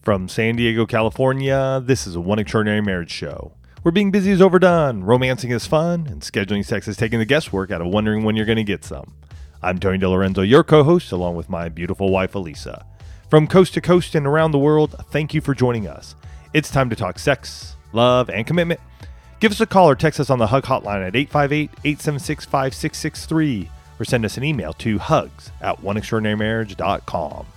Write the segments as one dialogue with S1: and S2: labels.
S1: From San Diego, California, this is a One Extraordinary Marriage show. Where being busy is overdone, romancing is fun, and scheduling sex is taking the guesswork out of wondering when you're going to get some. I'm Tony DeLorenzo, your co-host, along with my beautiful wife, Elisa. From coast to coast and around the world, thank you for joining us. It's time to talk sex, love, and commitment. Give us a call or text us on the HUG hotline at 858-876-5663 or send us an email to hugs@oneextraordinarymarriage.com.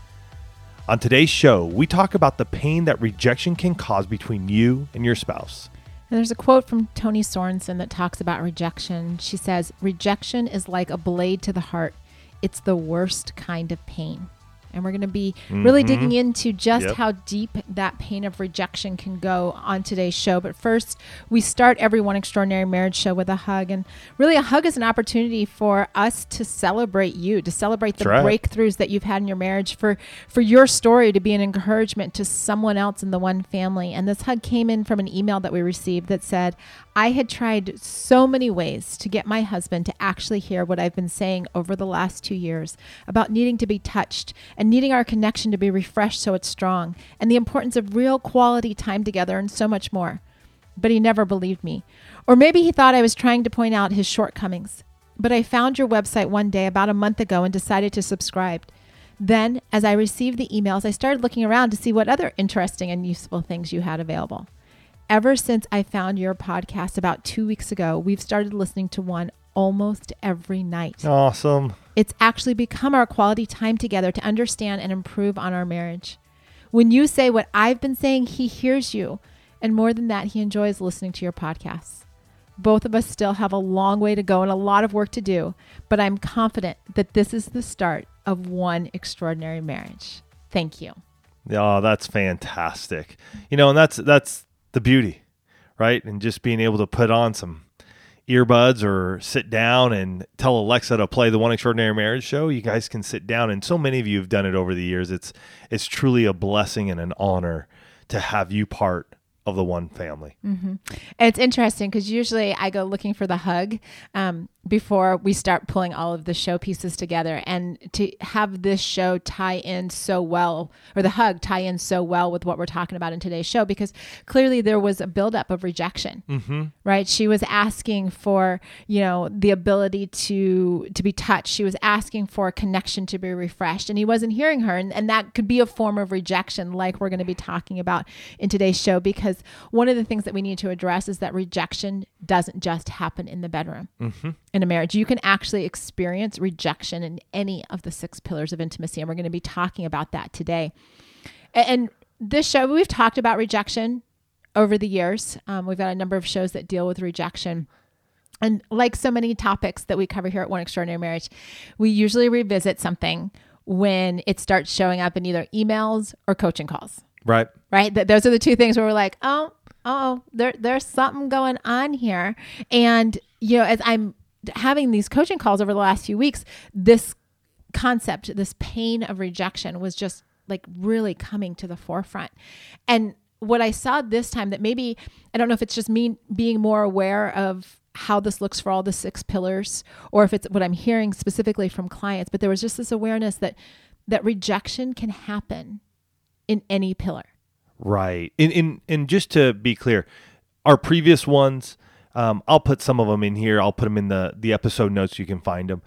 S1: On today's show, we talk about the pain that rejection can cause between you and your spouse.
S2: And there's a quote from Toni Sorensen that talks about rejection. She says, "Rejection is like a blade to the heart. It's the worst kind of pain." And we're going to be really digging into just how deep that pain of rejection can go on today's show. But first, we start every One Extraordinary Marriage show with a hug. And really, a hug is an opportunity for us to celebrate you, to celebrate the breakthroughs that you've had in your marriage, for your story to be an encouragement to someone else in the one family. And this hug came in from an email that we received that said, "I had tried so many ways to get my husband to actually hear what I've been saying over the last 2 years about needing to be touched and needing our connection to be refreshed so it's strong, and the importance of real quality time together and so much more. But he never believed me. Or maybe he thought I was trying to point out his shortcomings. But I found your website one day about a month ago and decided to subscribe. Then, as I received the emails, I started looking around to see what other interesting and useful things you had available. Ever since I found your podcast about 2 weeks ago, we've started listening to one almost every night.
S1: Awesome.
S2: It's actually become our quality time together to understand and improve on our marriage. When you say what I've been saying, he hears you. And more than that, he enjoys listening to your podcasts. Both of us still have a long way to go and a lot of work to do, but I'm confident that this is the start of one extraordinary marriage. Thank you."
S1: Oh, that's fantastic. You know, and that's the beauty, right? And just being able to put on some earbuds or sit down and tell Alexa to play the One Extraordinary Marriage show. You guys can sit down, and so many of you have done it over the years. It's truly a blessing and an honor to have you part of the one family.
S2: Mm-hmm. It's interesting because usually I go looking for the hug before we start pulling all of the show pieces together, and to have this show tie in so well, or the hug tie in so well with what we're talking about in today's show, because clearly there was a buildup of rejection, right? She was asking for, the ability to be touched. She was asking for a connection to be refreshed, and he wasn't hearing her. And that could be a form of rejection, like we're going to be talking about in today's show, because one of the things that we need to address is that rejection doesn't just happen in the bedroom. In a marriage, you can actually experience rejection in any of the 6 pillars of intimacy. And we're going to be talking about that today. And this show, we've talked about rejection over the years. We've got a number of shows that deal with rejection. And like so many topics that we cover here at One Extraordinary Marriage, we usually revisit something when it starts showing up in either emails or coaching calls.
S1: Right.
S2: Those are the two things where we're like, there's something going on here. And, as I'm having these coaching calls over the last few weeks, this concept, this pain of rejection was just like really coming to the forefront. And what I saw this time, that maybe, I don't know if it's just me being more aware of how this looks for all the 6 pillars, or if it's what I'm hearing specifically from clients, but there was just this awareness that rejection can happen in any pillar.
S1: Right. And just to be clear, our previous ones, I'll put some of them in here. I'll put them in the episode notes. You can find them.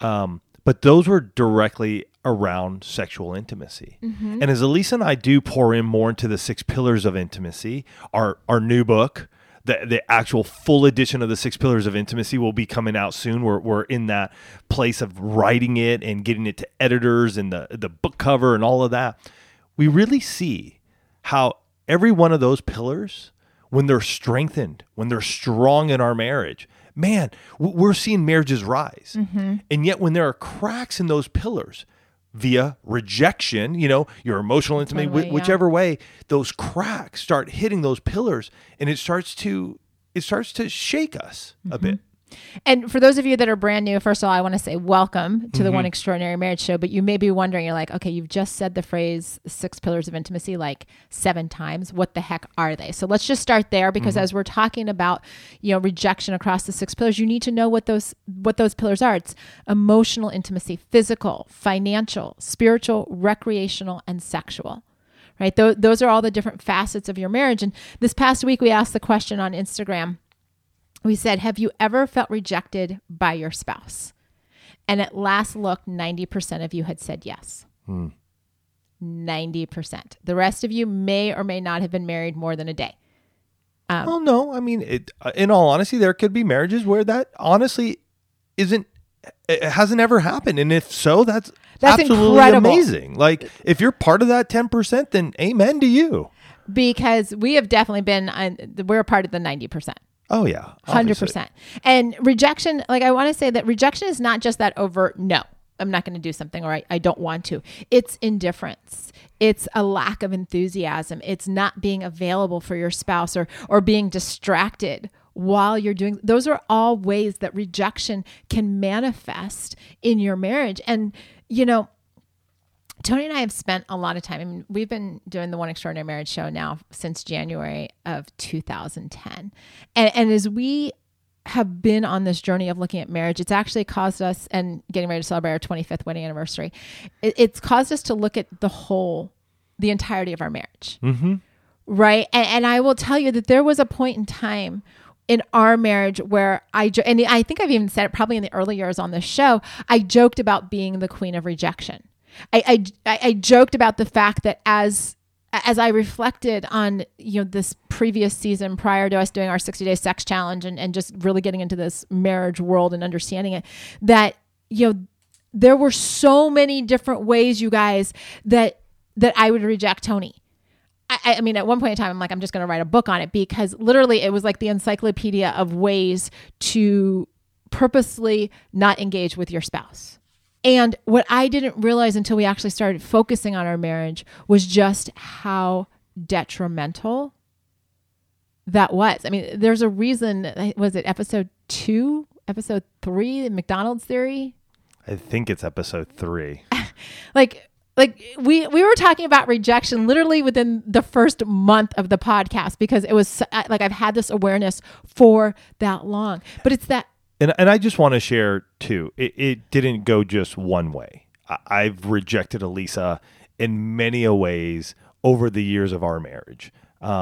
S1: But those were directly around sexual intimacy. And as Elisa and I do pour in more into the 6 pillars of intimacy, our new book, the actual full edition of the 6 pillars of intimacy will be coming out soon. We're in that place of writing it and getting it to editors and the book cover and all of that. We really see how every one of those pillars, when they're strengthened, when they're strong in our marriage, man, we're seeing marriages rise. And yet when there are cracks in those pillars via rejection, your emotional intimacy, whichever way, those cracks start hitting those pillars, and it starts to shake us a bit.
S2: And for those of you that are brand new, first of all, I want to say welcome to the One Extraordinary Marriage show. But you may be wondering, you're like, okay, you've just said the phrase 6 pillars of intimacy like 7 times. What the heck are they? So let's just start there, because as we're talking about, rejection across the 6 pillars, you need to know what those pillars are. It's emotional intimacy, physical, financial, spiritual, recreational, and sexual. right? Those are all the different facets of your marriage. And this past week, we asked the question on Instagram. We said, have you ever felt rejected by your spouse? And at last look, 90% of you had said yes. 90%. The rest of you may or may not have been married more than a day.
S1: Well, no. I mean, in all honesty, there could be marriages where that honestly it hasn't ever happened. And if so, that's absolutely
S2: incredible.
S1: Amazing. Like, if you're part of that 10%, then amen to you.
S2: Because we have definitely we're a part of the 90%.
S1: Oh, yeah. Obviously.
S2: 100%. And rejection, like I want to say that rejection is not just that overt, no, I'm not going to do something, or I don't want to. It's indifference. It's a lack of enthusiasm. It's not being available for your spouse or being distracted while you're doing. Those are all ways that rejection can manifest in your marriage. And, you know, Tony and I have spent a lot of time. I mean, we've been doing the One Extraordinary Marriage show now since January of 2010. And as we have been on this journey of looking at marriage, it's actually caused us, and getting ready to celebrate our 25th wedding anniversary, it's caused us to look at the entirety of our marriage.
S1: Mm-hmm.
S2: Right. And I will tell you that there was a point in time in our marriage where and I think I've even said it probably in the early years on this show, I joked about being the queen of rejection. I joked about the fact that as I reflected on, you know, this previous season prior to us doing our 60-day sex challenge and just really getting into this marriage world and understanding it, that, you know, there were so many different ways, you guys, that I would reject Tony. I mean, at one point in time, I'm like, I'm just going to write a book on it, because literally it was like the encyclopedia of ways to purposely not engage with your spouse. And what I didn't realize until we actually started focusing on our marriage was just how detrimental that was. I mean, there's a reason, was it episode 3, the McDonald's theory?
S1: I think it's episode 3.
S2: Like we were talking about rejection literally within the first month of the podcast, because it was like, I've had this awareness for that long, but it's that.
S1: And I just want to share too, it didn't go just one way. I've rejected Elisa in many ways over the years of our marriage.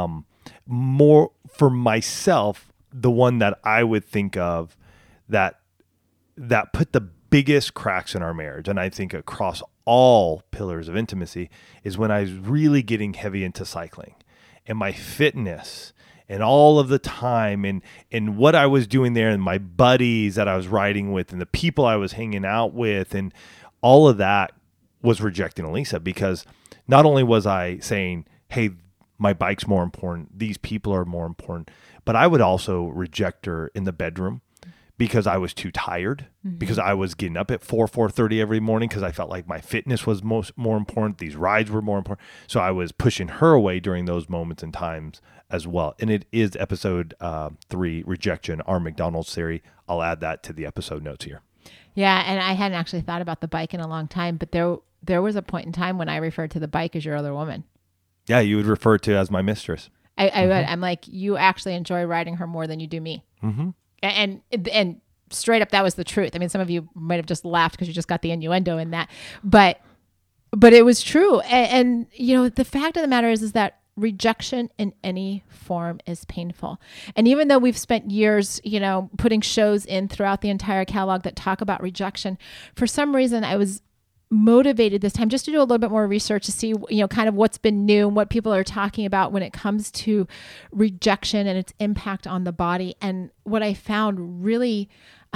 S1: More for myself, the one that I would think of that put the biggest cracks in our marriage, and I think across all pillars of intimacy, is when I was really getting heavy into cycling and my fitness and all of the time and what I was doing there, and my buddies that I was riding with and the people I was hanging out with, and all of that was rejecting Elisa, because not only was I saying, hey, my bike's more important, these people are more important, but I would also reject her in the bedroom because I was too tired, because I was getting up at 4:30 every morning because I felt like my fitness was more important. These rides were more important. So I was pushing her away during those moments and times as well. And it is episode 3, Rejection, our McDonald's theory. I'll add that to the episode notes here.
S2: Yeah, and I hadn't actually thought about the bike in a long time, but there was a point in time when I referred to the bike as your other woman. Yeah,
S1: you would refer to as my mistress.
S2: I would. I'm like, you actually enjoy riding her more than you do me.
S1: Mm-hmm.
S2: And straight up, that was the truth. I mean, some of you might have just laughed because you just got the innuendo in that, but it was true. And you know, the fact of the matter is that rejection in any form is painful. And even though we've spent years, you know, putting shows in throughout the entire catalog that talk about rejection, for some reason I was motivated this time just to do a little bit more research to see, you know, kind of what's been new and what people are talking about when it comes to rejection and its impact on the body. And what I found really,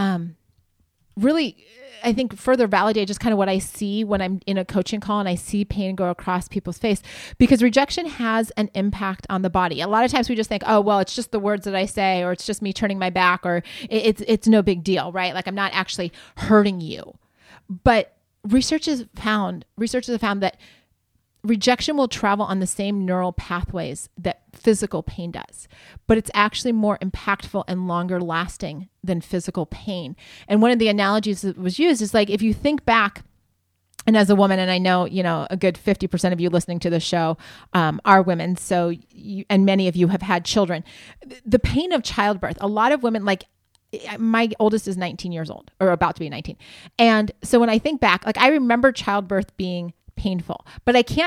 S2: I think further validate just kind of what I see when I'm in a coaching call and I see pain go across people's face, because rejection has an impact on the body. A lot of times we just think, oh, well, it's just the words that I say, or it's just me turning my back, or it's no big deal, right? Like, I'm not actually hurting you. But researchers have found that rejection will travel on the same neural pathways that physical pain does, but it's actually more impactful and longer lasting than physical pain. And one of the analogies that was used is like, if you think back, and as a woman, and I know, you know, a good 50% of you listening to the show are women, so and many of you have had children. The pain of childbirth, a lot of women, like, my oldest is 19 years old, or about to be 19. And so when I think back, like, I remember childbirth being painful, but I can't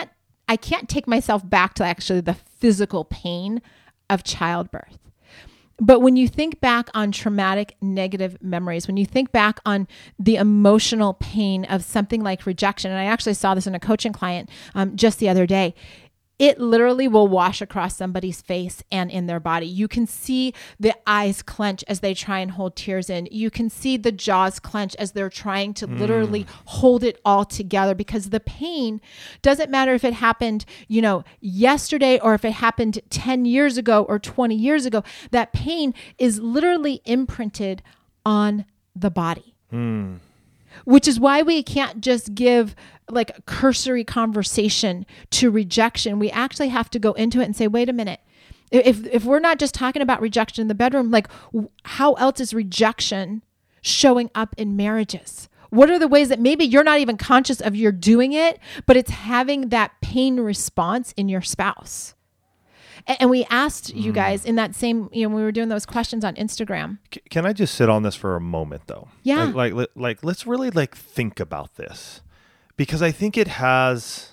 S2: I can't take myself back to actually the physical pain of childbirth. But when you think back on traumatic negative memories, when you think back on the emotional pain of something like rejection, and I actually saw this in a coaching client just the other day, it literally will wash across somebody's face and in their body. You can see the eyes clench as they try and hold tears in. You can see the jaws clench as they're trying to literally hold it all together, because the pain doesn't matter if it happened, yesterday or if it happened 10 years ago or 20 years ago. That pain is literally imprinted on the body. Which is why we can't just give like a cursory conversation to rejection. We actually have to go into it and say, wait a minute. If we're not just talking about rejection in the bedroom, like how else is rejection showing up in marriages? What are the ways that maybe you're not even conscious of you're doing it, but it's having that pain response in your spouse? And we asked you guys in that same, we were doing those questions on Instagram.
S1: Can I just sit on this for a moment though?
S2: Yeah.
S1: Like let's really think about this, because I think it has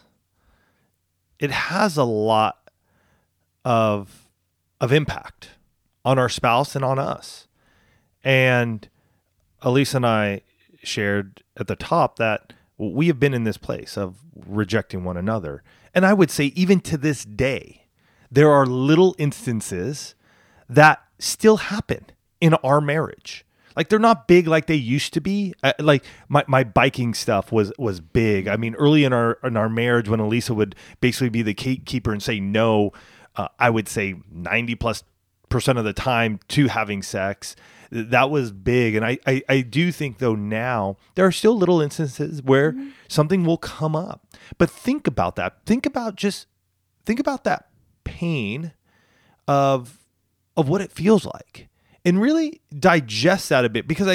S1: a lot of impact on our spouse and on us. And Elise and I shared at the top that we have been in this place of rejecting one another. And I would say even to this day, there are little instances that still happen in our marriage. Like they're not big like they used to be. Like my biking stuff was big. I mean, early in our marriage, when Elisa would basically be the gatekeeper and say no, I would say 90+% of the time to having sex. That was big. And I do think though now there are still little instances where something will come up. But think about that. Think about that pain of what it feels like, and really digest that a bit, because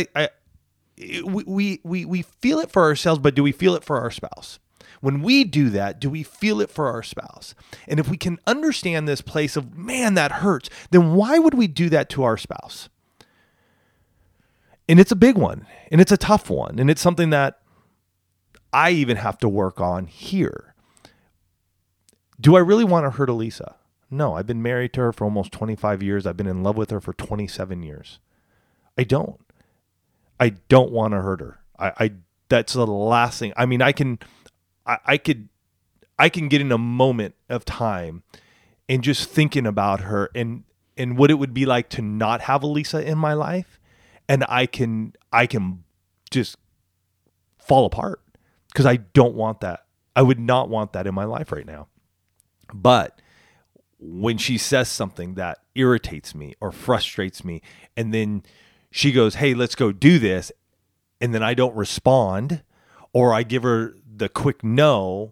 S1: we feel it for ourselves, but do we feel it for our spouse? When we do that, do we feel it for our spouse? And if we can understand this place of, man, that hurts, then why would we do that to our spouse? And it's a big one, and it's a tough one, and it's something that I even have to work on here. Do I really want to hurt Elisa? No, I've been married to her for almost 25 years. I've been in love with her for 27 years. I don't want to hurt her. That's the last thing. I mean, I can get in a moment of time and just thinking about her and what it would be like to not have Elisa in my life. And I can just fall apart, because I don't want that. I would not want that in my life right now. But when she says something that irritates me or frustrates me, and then she goes, hey, let's go do this, and then I don't respond, or I give her the quick no,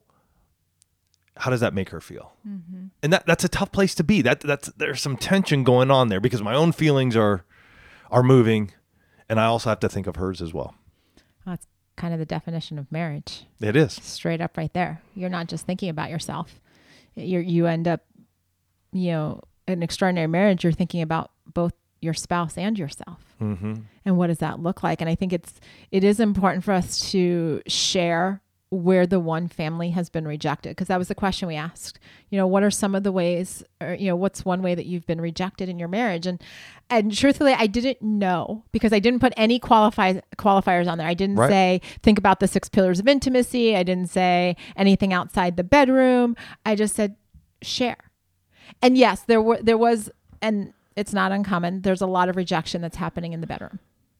S1: how does that make her feel? Mm-hmm. And that's a tough place to be. There's some tension going on there, because my own feelings are moving, and I also have to think of hers as well.
S2: That's kind of the definition of marriage.
S1: It is.
S2: Straight up right there. You're not just thinking about yourself. You end up, an extraordinary marriage, you're thinking about both your spouse and yourself. Mm-hmm. And what does that look like? And I think it is important for us to share where the one family has been rejected, because that was the question we asked. What are some of the ways, or what's one way that you've been rejected in your marriage? And truthfully, I didn't know, because I didn't put any qualifiers on there. I didn't say think about the 6 pillars of intimacy. I didn't say anything outside the bedroom. I just said share. And yes, there was, and it's not uncommon, there's a lot of rejection that's happening in the bedroom.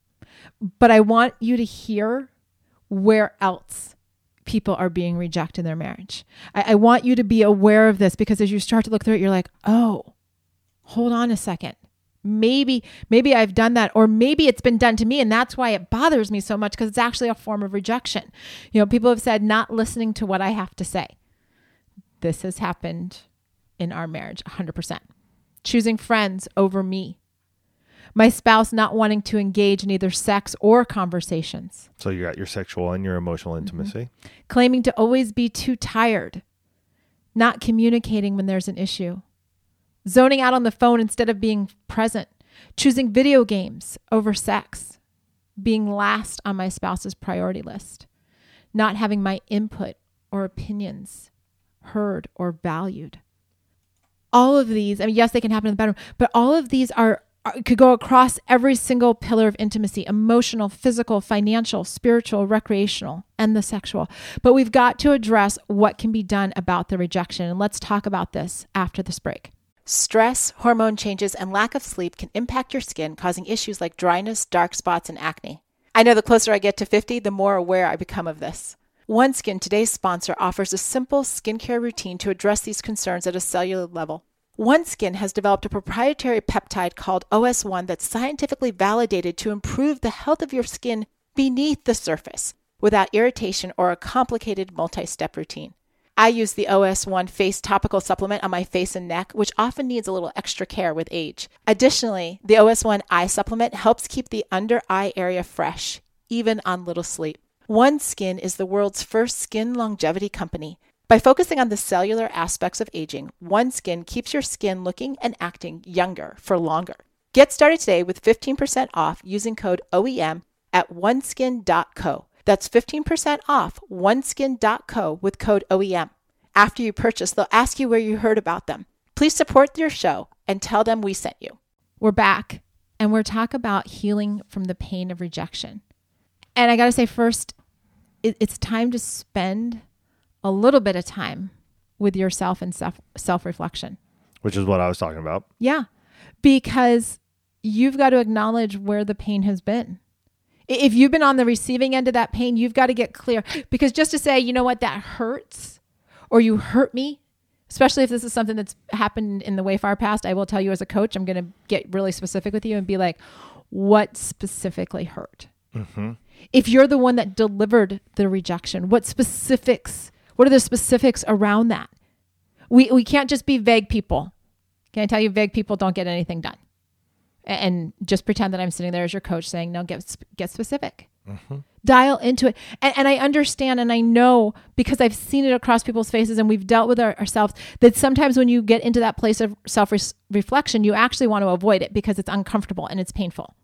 S2: But I want you to hear where else people are being rejected in their marriage. I want you to be aware of this, because as you start to look through it, you're like, oh, hold on a second. Maybe I've done that, or maybe it's been done to me, and that's why it bothers me so much, because it's actually a form of rejection. People have said not listening to what I have to say. This has happened in our marriage 100%. Choosing friends over me. My spouse not wanting to engage in either sex or conversations. So
S1: you got your sexual and your emotional intimacy.
S2: Mm-hmm. Claiming to always be too tired. Not communicating when there's an issue. Zoning out on the phone instead of being present. Choosing video games over sex. Being last on my spouse's priority list. Not having my input or opinions heard, or valued. All of these, I mean, yes, they can happen in the bedroom, but all of these could go across every single pillar of intimacy: emotional, physical, financial, spiritual, recreational, and the sexual. But we've got to address what can be done about the rejection. And let's talk about this after this break. Stress, hormone changes, and lack of sleep can impact your skin, causing issues like dryness, dark spots, and acne. I know the closer I get to 50, the more aware I become of this. OneSkin, today's sponsor, offers a simple skincare routine to address these concerns at a cellular level. OneSkin has developed a proprietary peptide called OS1 that's scientifically validated to improve the health of your skin beneath the surface without irritation or a complicated multi-step routine. I use the OS1 face topical supplement on my face and neck, which often needs a little extra care with age. Additionally, the OS1 eye supplement helps keep the under eye area fresh, even on little sleep. OneSkin is the world's first skin longevity company. By focusing on the cellular aspects of aging, OneSkin keeps your skin looking and acting younger for longer. Get started today with 15% off using code OEM at oneskin.co. That's 15% off oneskin.co with code OEM. After you purchase, they'll ask you where you heard about them. Please support your show and tell them we sent you. We're back, and we're talking about healing from the pain of rejection. And I got to say first, it's time to spend a little bit of time with yourself and self-reflection.
S1: Which is what I was talking about.
S2: Yeah, because you've got to acknowledge where the pain has been. If you've been on the receiving end of that pain, you've got to get clear. Because just to say, you know what, that hurts, or you hurt me, especially if this is something that's happened in the way far past, I will tell you as a coach, I'm going to get really specific with you and be like, what specifically hurt?
S1: Mm-hmm.
S2: If you're the one that delivered the rejection, what are the specifics around that? We can't just be vague people. Can I tell you, vague people don't get anything done. And just pretend that I'm sitting there as your coach saying, no, get specific. Mm-hmm. Dial into it. And I understand, and I know, because I've seen it across people's faces, and we've dealt with ourselves, that sometimes when you get into that place of self-reflection, you actually want to avoid it because it's uncomfortable and it's painful.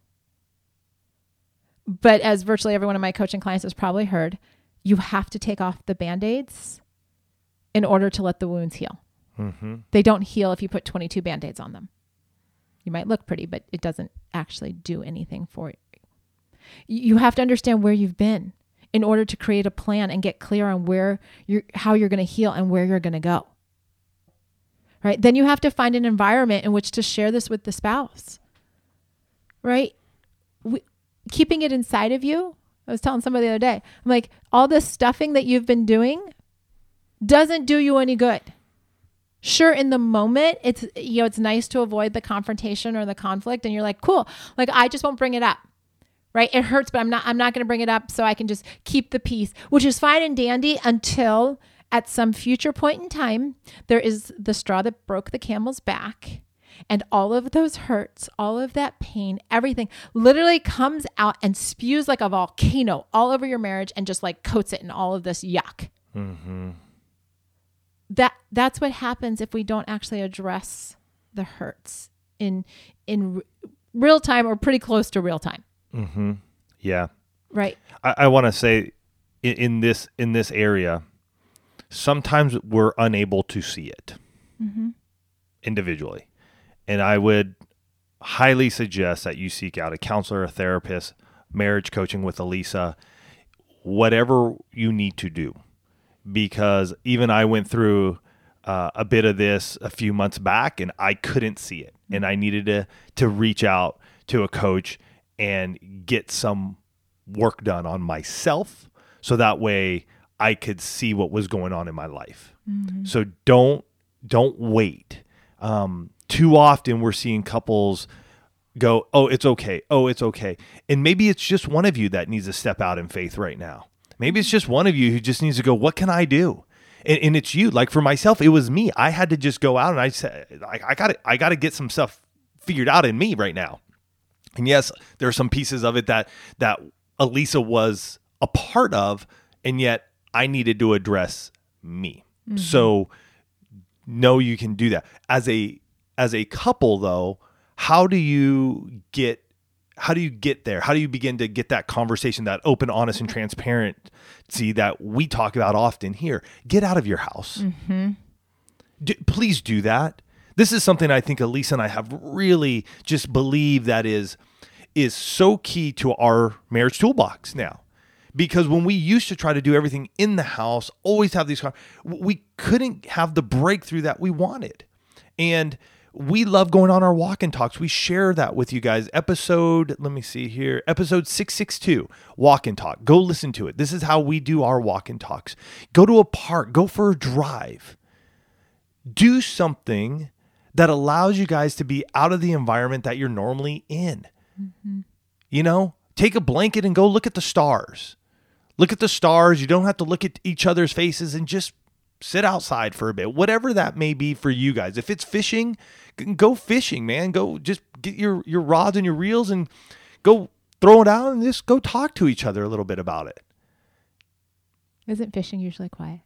S2: But as virtually every one of my coaching clients has probably heard, you have to take off the Band-Aids in order to let the wounds heal. Mm-hmm. They don't heal if you put 22 Band-Aids on them. You might look pretty, but it doesn't actually do anything for you. You have to understand where you've been in order to create a plan and get clear on how you're going to heal and where you're going to go. Right? Then you have to find an environment in which to share this with the spouse. Right? Keeping it inside of you. I was telling somebody the other day, I'm like, all this stuffing that you've been doing doesn't do you any good. Sure, in the moment, it's nice to avoid the confrontation or the conflict, and you're like, cool, like I just won't bring it up, right? It hurts, but I'm not going to bring it up, so I can just keep the peace, which is fine and dandy until at some future point in time, there is the straw that broke the camel's back, and all of those hurts, all of that pain, everything literally comes out and spews like a volcano all over your marriage and just like coats it in all of this yuck. Mm-hmm. That's what happens if we don't actually address the hurts in real time or pretty close to real time.
S1: Mm-hmm. Yeah.
S2: Right.
S1: I want to say in this area, sometimes we're unable to see it individually. And I would highly suggest that you seek out a counselor, a therapist, marriage coaching with Elisa, whatever you need to do. Because even I went through a bit of this a few months back and I couldn't see it. And I needed to reach out to a coach and get some work done on myself so that way I could see what was going on in my life. Mm-hmm. So don't wait. Too often we're seeing couples go, oh, it's okay. Oh, it's okay. And maybe it's just one of you that needs to step out in faith right now. Maybe it's just one of you who just needs to go, what can I do? And it's you. Like for myself, it was me. I had to just go out and I said, I got to get some stuff figured out in me right now. And yes, there are some pieces of it that Elisa was a part of, and yet I needed to address me. Mm-hmm. So no, you can do that. As a couple though, how do you how do you get there? How do you begin to get that conversation, that open, honest, and transparency that we talk about often here? Get out of your house. Please do that. This is something I think Elisa and I have really just believed that is so key to our marriage toolbox now. Because when we used to try to do everything in the house, always have these, we couldn't have the breakthrough that we wanted. And we love going on our walk and talks. We share that with you guys. Episode 662, walk and talk. Go listen to it. This is how we do our walk and talks. Go to a park, go for a drive. Do something that allows you guys to be out of the environment that you're normally in. You know, take a blanket and go look at the stars. Look at the stars. You don't have to look at each other's faces, and just sit outside for a bit, whatever that may be for you guys. If it's fishing, go fishing, man. Go just get your rods and your reels and go throw it out and just go talk to each other a little bit about it.
S2: Isn't fishing usually quiet?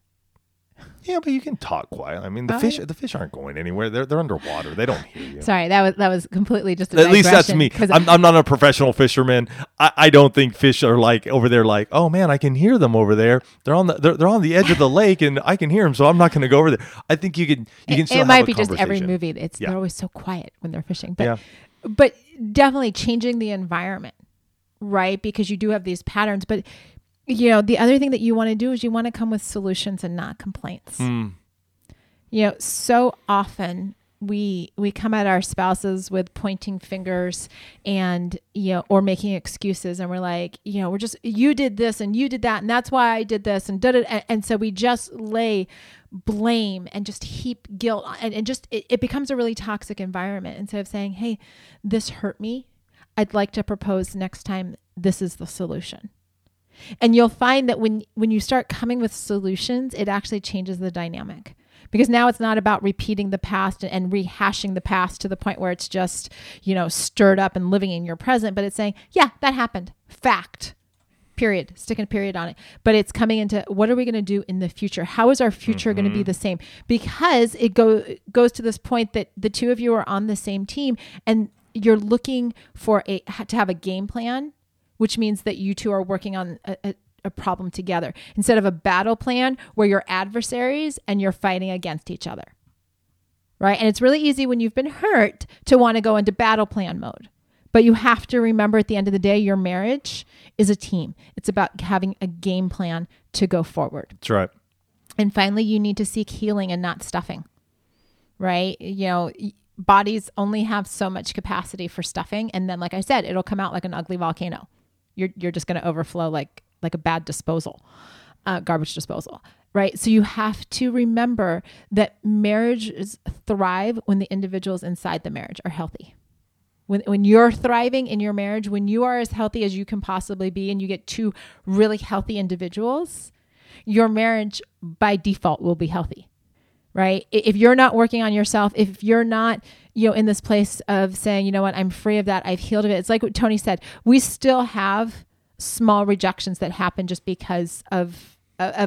S1: Yeah, but you can talk quiet. I mean, the fish aren't going anywhere. They're underwater. They don't hear you.
S2: Sorry, that was completely just a
S1: At least that's me. I'm not a professional fisherman. I don't think fish are like over there like, oh man, I can hear them over there. They're on the edge of the lake and I can hear them, so I'm not going to go over there. I think you can still have a conversation. It might be just
S2: every movie. They're always so quiet when they're fishing. But definitely changing the environment, right? Because you do have these patterns, but you know, the other thing that you want to do is you want to come with solutions and not complaints. You know, so often we come at our spouses with pointing fingers and, you know, or making excuses, and we're like, you know, you did this and you did that, and that's why I did this and did it. And so we just lay blame and just heap guilt, and just, it becomes a really toxic environment. Instead of saying, hey, this hurt me, I'd like to propose next time this is the solution. And you'll find that when you start coming with solutions, it actually changes the dynamic, because now it's not about repeating the past and rehashing the past to the point where it's just, you know, stirred up and living in your present, but it's saying, yeah, that happened. Fact, period, sticking a period on it. But it's coming into, what are we going to do in the future? How is our future going to be the same? Because it goes to this point that the two of you are on the same team and you're looking to have a game plan, which means that you two are working on a problem together, instead of a battle plan where you're adversaries and you're fighting against each other, right? And it's really easy when you've been hurt to want to go into battle plan mode. But you have to remember, at the end of the day, your marriage is a team. It's about having a game plan to go forward.
S1: That's right.
S2: And finally, you need to seek healing and not stuffing, right? You know, bodies only have so much capacity for stuffing. And then, like I said, it'll come out like an ugly volcano. You're just going to overflow like a bad garbage disposal, right? So you have to remember that marriages thrive when the individuals inside the marriage are healthy. When you're thriving in your marriage, when you are as healthy as you can possibly be, and you get two really healthy individuals, your marriage by default will be healthy, right? If you're not working on yourself, if you're not, you know, in this place of saying, you know what, I'm free of that, I've healed of it. It's like what Tony said. We still have small rejections that happen just because of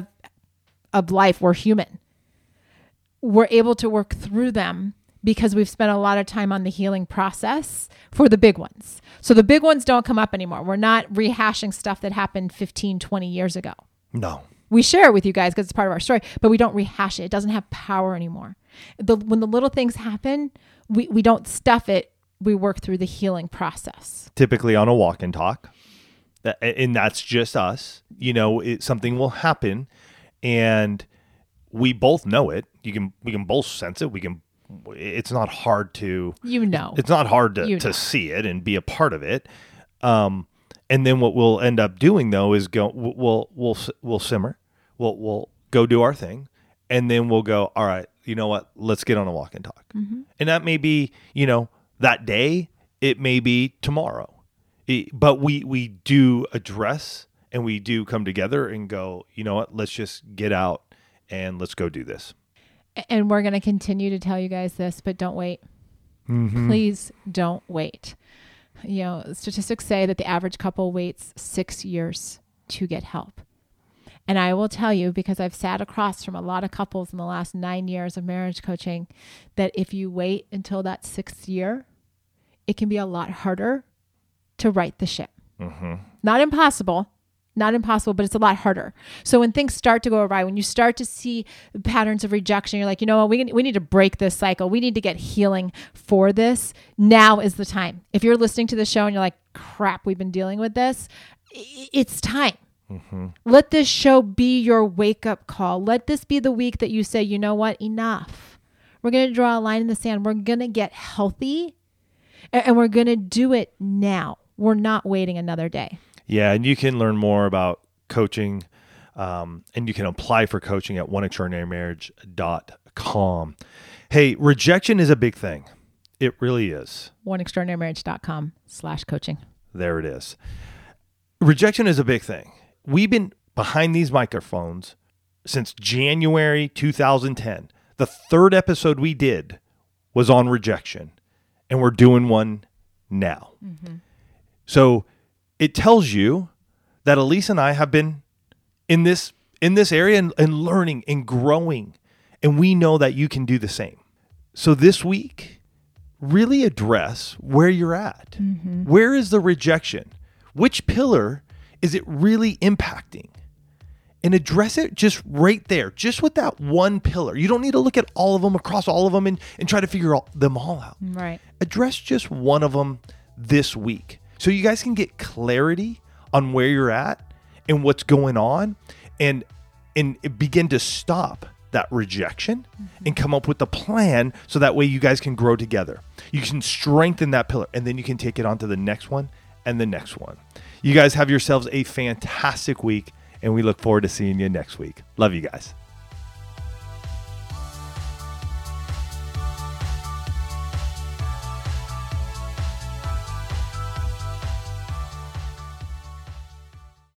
S2: life. We're human. We're able to work through them because we've spent a lot of time on the healing process for the big ones. So the big ones don't come up anymore. We're not rehashing stuff that happened 15, 20 years ago.
S1: No.
S2: We share it with you guys because it's part of our story, but we don't rehash it. It doesn't have power anymore. When the little things happen, we don't stuff it. We work through the healing process.
S1: Typically on a walk and talk, and that's just us. You know, something will happen, and we both know it. We can both sense it. It's not hard to, it's not hard to see it and be a part of it. And then what we'll end up doing though is we'll simmer, we'll go do our thing, and then we'll go, all right, you know what? Let's get on a walk and talk. Mm-hmm. And that may be, you know, that day, it may be tomorrow, but we do address and we do come together and go, you know what? Let's just get out and let's go do this.
S2: And we're going to continue to tell you guys this, but don't wait. Mm-hmm. Please don't wait. You know, statistics say that the average couple waits 6 years to get help. And I will tell you, because I've sat across from a lot of couples in the last 9 years of marriage coaching, that if you wait until that 6th year, it can be a lot harder to right the ship. Not impossible. Not impossible, but it's a lot harder. So when things start to go awry, when you start to see patterns of rejection, you're like, you know what, we need to break this cycle. We need to get healing for this. Now is the time. If you're listening to the show and you're like, crap, we've been dealing with this, it's time. Let this show be your wake-up call. Let this be the week that you say, you know what, enough. We're going to draw a line in the sand. We're going to get healthy, and we're going to do it now. We're not waiting another day.
S1: Yeah, and you can learn more about coaching, and you can apply for coaching at oneextraordinarymarriage.com. Hey, rejection is a big thing. It really is.
S2: oneextraordinarymarriage.com/coaching.
S1: There it is. Rejection is a big thing. We've been behind these microphones since January 2010. The third episode we did was on rejection, and we're doing one now. So it tells you that Elise and I have been in this area and learning and growing, and we know that you can do the same. So this week, really address where you're at. Where is the rejection? Which pillar is it really impacting? And address it just right there, just with that one pillar. You don't need to look at all of them, across all of them, and try to figure them all out.
S2: Right.
S1: Address just one of them this week, so you guys can get clarity on where you're at and what's going on, and begin to stop that rejection and come up with a plan, so that way you guys can grow together. You can strengthen that pillar, and then you can take it on to the next one and the next one. You guys have yourselves a fantastic week, and we look forward to seeing you next week. Love you guys.